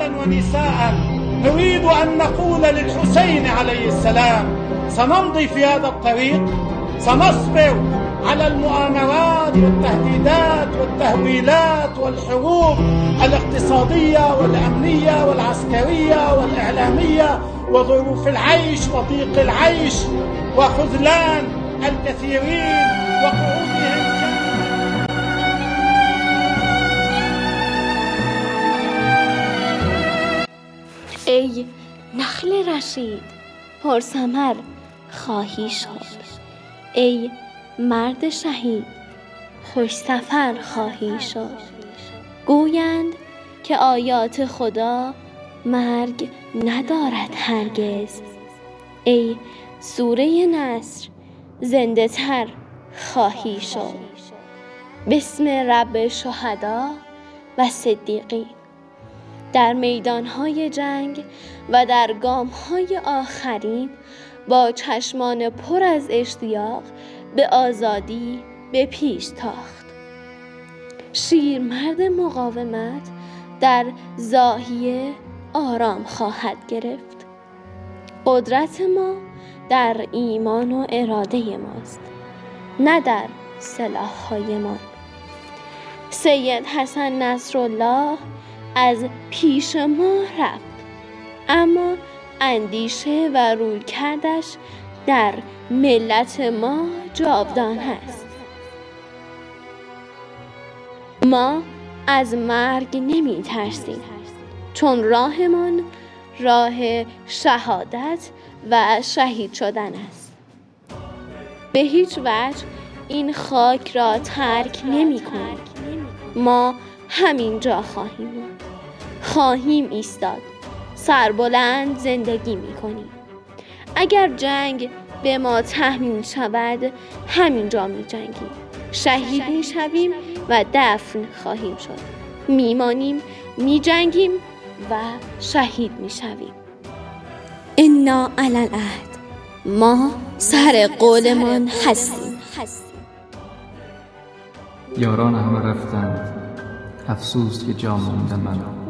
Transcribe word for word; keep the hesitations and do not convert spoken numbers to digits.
رجالا ونساء نريد أن نقول للحسين عليه السلام: سنمضي في هذا الطريق، سنصبر على المؤامرات والتهديدات والتهويلات والحروب الاقتصادية والأمنية والعسكرية والإعلامية وظروف العيش وضيق العيش وخذلان الكثيرين وقعودهم. ای نخل رشید پرثمر خواهی شد، ای مرد شهید خوش سفر خواهی شد. گویند که آیات خدا مرگ ندارد هرگز، ای سوره نصر زنده تر خواهی شد. بسم رب شهدا و صدیقین. در میدانهای جنگ و در گامهای آخرین با چشمان پر از اشتیاق به آزادی به پیش تاخت. شیرمرد مقاومت در زاهیه آرام خواهد گرفت. قدرت ما در ایمان و اراده ماست، نه در سلاح‌هایمان. سید حسن نصرالله از پیش ما رفت، اما اندیشه و رویکردش در ملت ما جاودان است. ما از مرگ نمی ترسیم، چون راهمان راه شهادت و شهید شدن است. به هیچ وجه این خاک را ترک نمی کنیم. ما همینجا خواهیم ماند، خواهیم ایستاد، سربلند زندگی می کنیم. اگر جنگ به ما تحمیل شود همینجا می جنگیم، شهید می شویم و دفن خواهیم شد. می مانیم، می جنگیم و شهید می شویم. انا علی العهد، ما سر قولمان هستیم. یاران همه رفتند، افسوس که جا مانده من.